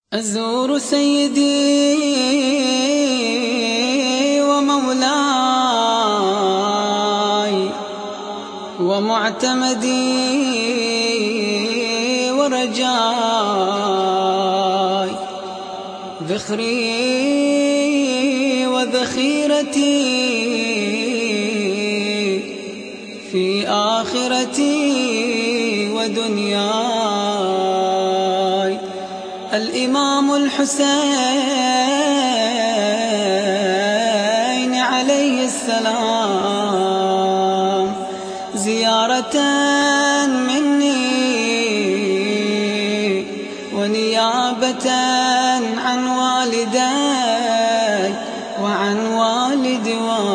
أزور سيدي ومولاي ومعتمدي ورجاي، ذخري وذخيرتي في آخرتي ودنياي. الإمام الحسين عليه السلام زيارة مني ونيابة عن والدي وعن والد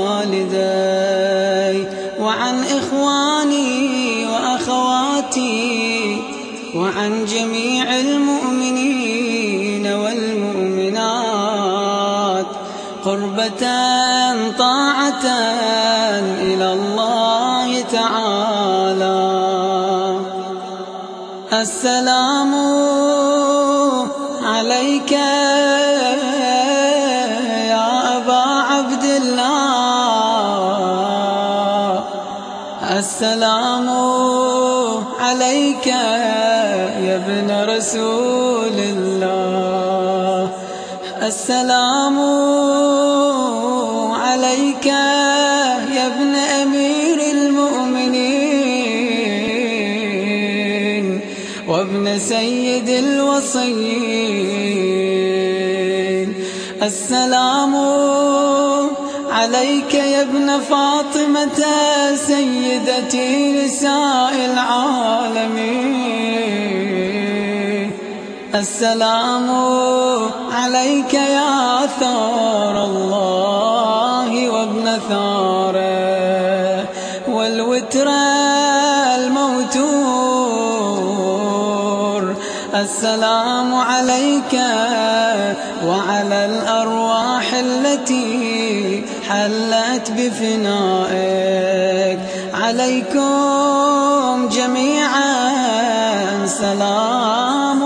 والدي وعن إخواني وأخواتي وعن جميع المؤمنين والمؤمنات، قربة طاعة إلى الله تعالى. السلام عليك يا أبا عبد الله، السلام عليك يا ابن رسول الله، السلام عليك يا ابن أمير المؤمنين وابن سيد الوصيين. السلام عليك يا ابن فاطمة سيدتي نساء العالمين، السلام عليك يا ثار الله وابن ثاره والوتر الموتور. السلام عليك وعلى الأرواح التي حلت بفنائك، عليكم جميعا سلام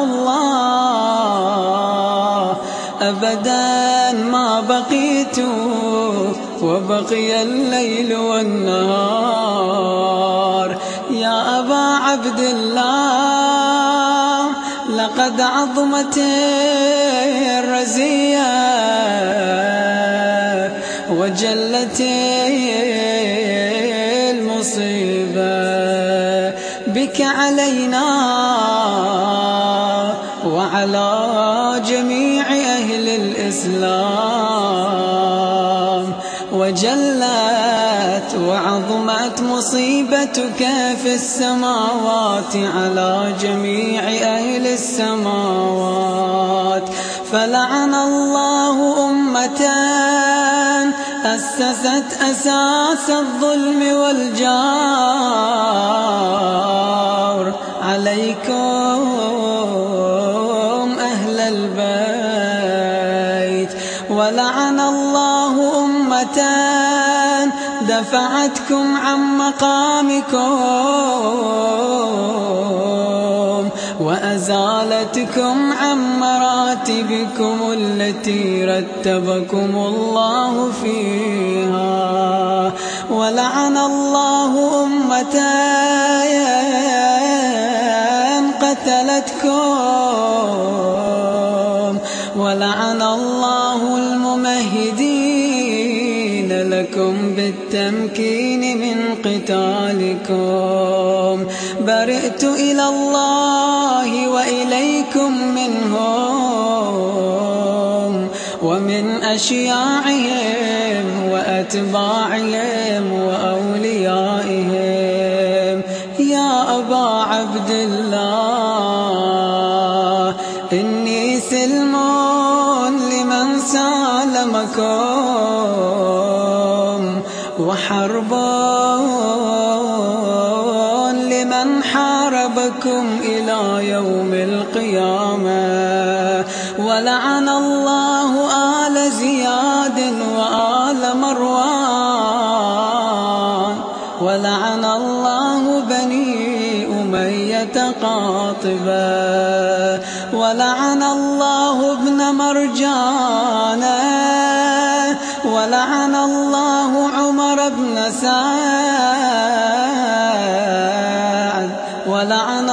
الله أبدا ما بقيت وبقي الليل والنهار. يا أبا عبد الله، لقد عظمت الرزية وجلت المصيبة بك علينا وعلى جميع أهل الإسلام، وجلت وعظمت مصيبتك في السماوات على جميع أهل السماوات. فلعن الله أمة أسست أساس الظلم والجار، عليكم أهل البيت. ولعن الله أمة دفعتكم عن مقامكم وأزالتكم عن مراتبكم التي رتبكم الله فيها. ولعن الله أمة قتلتكم، ولعن الله الممهدين لكم بالتمكين من قتالكم. برئت إلى الله وإليكم منهم ومن أشياعهم وأتباعهم وأوليائهم. يا أبا عبد الله، إني سلم لمن سالمكم وحرب لمن حاربكم إلى يوم القيامة. ولعن الله آل زياد وآل مروان، ولعن الله بني أمية قاطبة، ولعن الله ابن مرجانة، ولعن الله عمر بن سعد، ولعن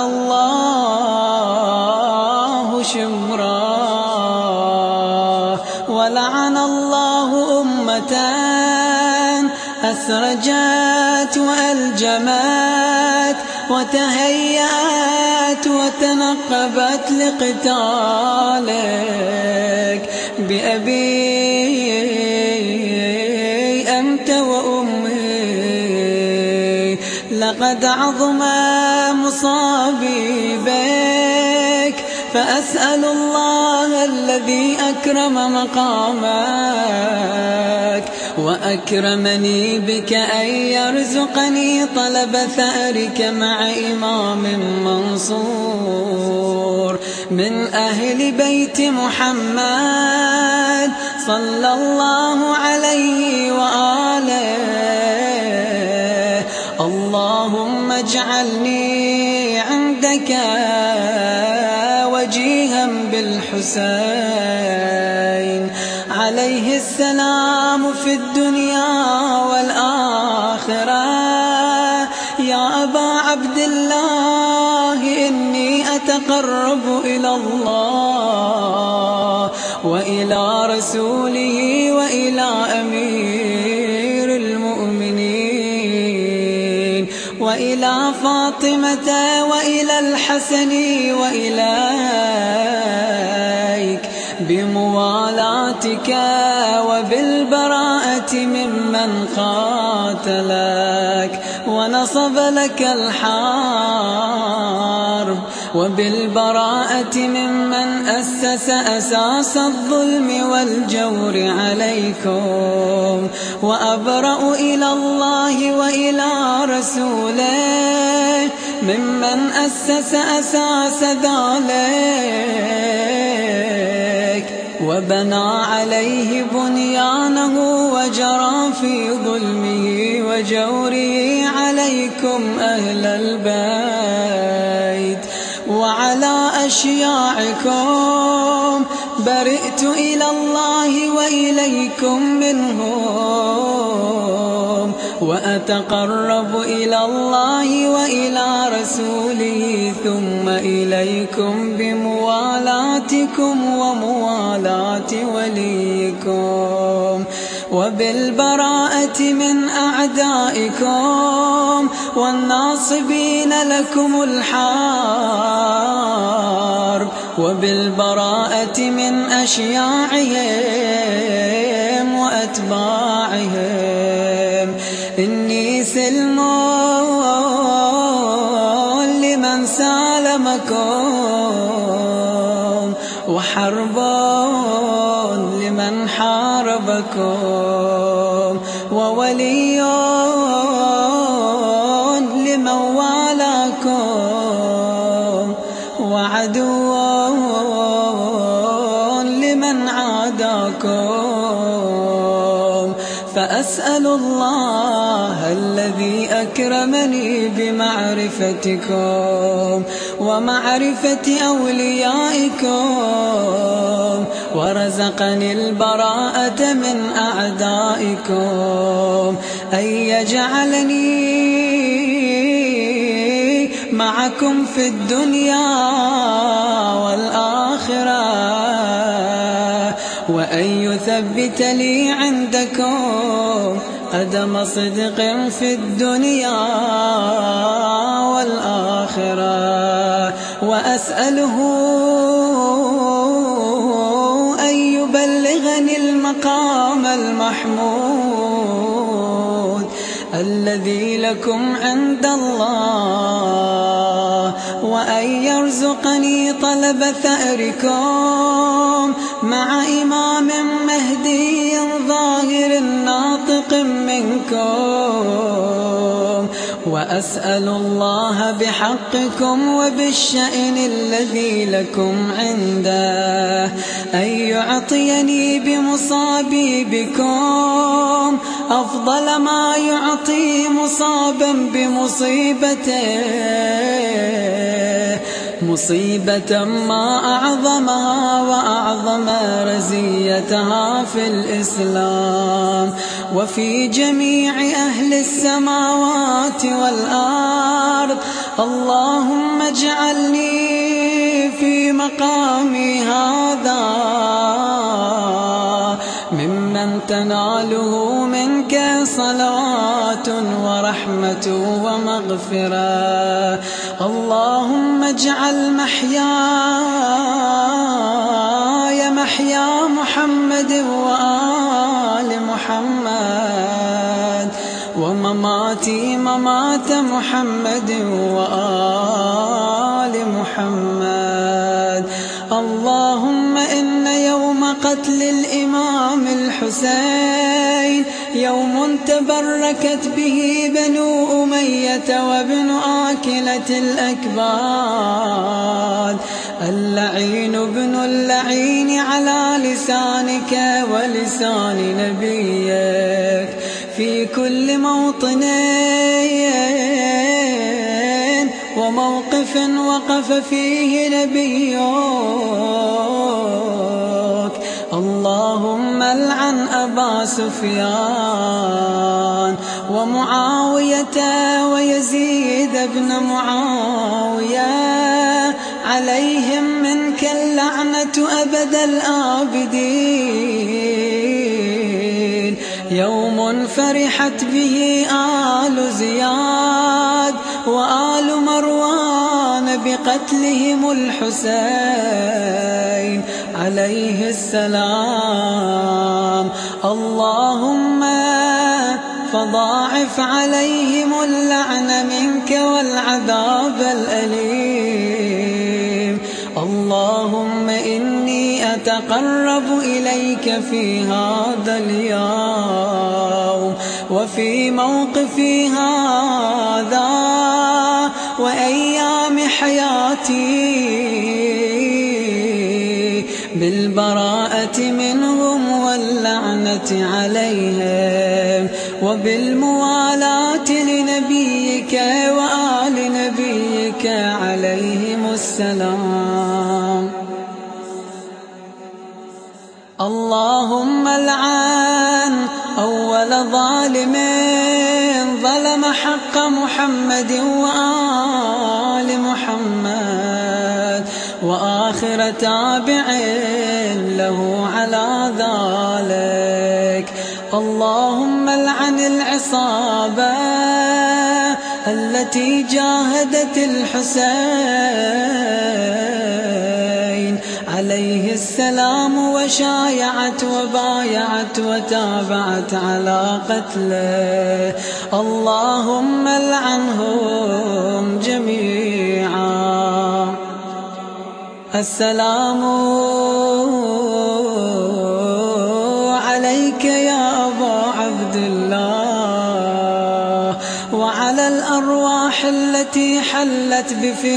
الله شمرا، ولعن الله أمة أسرجت وألجمت وتهيأت وتنقبت لقتالك بأبي أنت وأمي. لقد عظم مصابي بك، فأسأل الله الذي أكرم مقامك وأكرمني بك أن يرزقني طلب ثأرك مع إمام منصور من أهل بيت محمد صلى الله عليه وآله. اللهم اجعلني عندك وجيها بالحسين عليه السلام في الدنيا والآخرة. يا أبا عبد الله إني أتقرب إلى الله وإلى رسوله وإلى أمير المؤمنين وإلى فاطمة وإلى الحسن وإليك بموالاتك وبالبراءة ممن قاتلك ونصب لك الحرب، وبالبراءة ممن أسس أساس الظلم والجور عليكم. وأبرأ إلى الله وإلى رسوله ممن أسس أساس ذلك وبنى عليه بنيانه وجرى في ظلمه وجوره عليكم أهل البيت وعلى أشياعكم. برئت إلى الله وإليكم منهم، وأتقرب إلى الله وإلى رسوله ثم إليكم بموالاتكم وموالاة وليكم وبالبراءة من أعدائكم والناصبين لكم الحرب وبالبراءة من أشياعهم وأتباعهم. إني سلم لمن سالمكم وحرب لمن حاربكم وولي لمن والاكم وعدو لمن عاداكم. فأسأل الله الذي أكرمني بمعرفتكم ومعرفة أوليائكم ورزقني البراءة من أعدائكم أن يجعلني معكم في الدنيا والآخرة، وأن يثبت لي عندكم قدم صدق في الدنيا والآخرة. وأسأله أن يبلغني المقام المحمود الذي لكم عند الله، وأن يرزقني طلب ثأركم مع إمام مهدي ظاهر ناطق منكم. وأسأل الله بحقكم وبالشأن الذي لكم عنده أن يعطيني بمصابي بكم أفضل ما يعطي مصابا بمصيبته، مصيبة ما أعظمها وأعظم رزيتها في الإسلام وفي جميع أهل السماوات والأرض. اللهم اجعلني في مقامي هذا ممن تناله منك صلاة ورحمة ومغفرة. اللهم اجعل محياي محيا محمد وآل محمد ومماتي ممات محمد وآل محمد. اللهم إن يوم قتل الإمام الحسين يوم تبركت به بنو أمية وابن آكلة الأكباد، اللعين ابن اللعين على لسانك ولسان نبيك في كل موطن وموقف وقف فيه نبيك. اللهم العن أبا سفيان ومعاوية ويزيد بن معاوية، عليهم منك اللعنة أبد الآبدين. يوم فرحت به آل زياد وآل مروان بقتلهم الحسين عليه السلام. اللهم فضاعف عليهم اللعن منك والعذاب الأليم. اللهم إني أتقرب إليك في هذا اليوم وفي موقفي هذا وأيام حياتي بالبراءة منهم واللعنة عليهم وبالموالاة لنبيك وآل نبيك عليهم السلام. اللهم العن أول ظالم ظلم حق محمد وآل محمد وآخر تابع له على ذلك. اللهم العن العصابة التي جاهدت الحسين عليه السلام وشايعت وبايعت وتابعت على قتله. اللهم العنهم جميعا. السلام عليك يا أبا عبد الله وعلى الأرواح التي حلت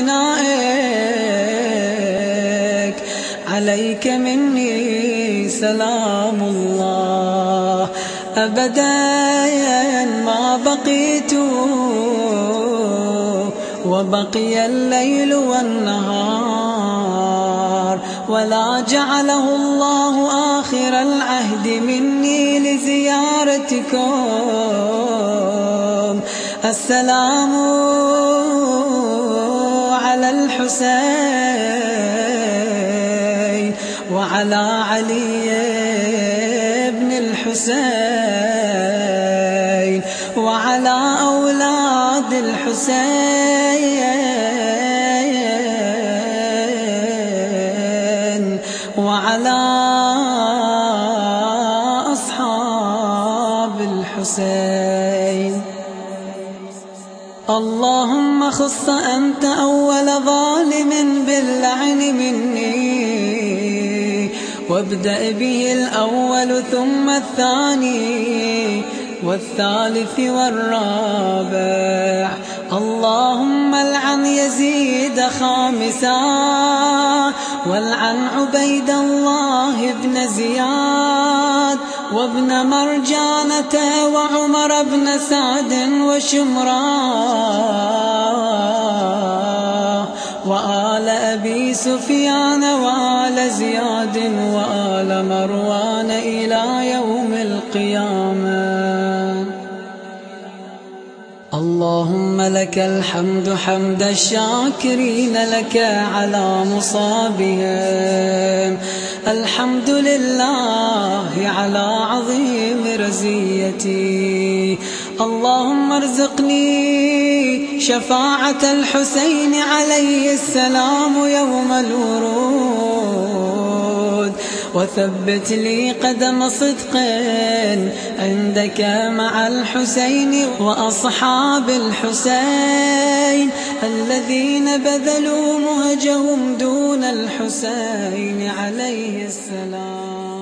بفنائك، عليك مني سلام الله أبدا ما بقيت وبقي الليل والنهار، ولا جعله الله آخر العهد مني لزيارتكم. السلام على الحسين وعلى علي بن الحسين وعلى أولاد الحسين وعلى أصحاب الحسين. اللهم خص أنت أول ظالم باللعن مني، وابدأ به الأول ثم الثاني والثالث والرابع. اللهم العن يزيد خامسا، والعن عبيد الله بن زياد وابن مرجانة وعمر بن سعد وشمران وآل أبي سفيان وآل زياد وآل مروان إلى يوم القيامة. اللهم لك الحمد حمد الشاكرين لك على مصابهم، الحمد لله على عظيم رزيتي. اللهم ارزقني شفاعة الحسين عليه السلام يوم الورود، وثبت لي قدم صدق عندك مع الحسين وأصحاب الحسين الذين بذلوا مهجهم دون الحسين عليه السلام.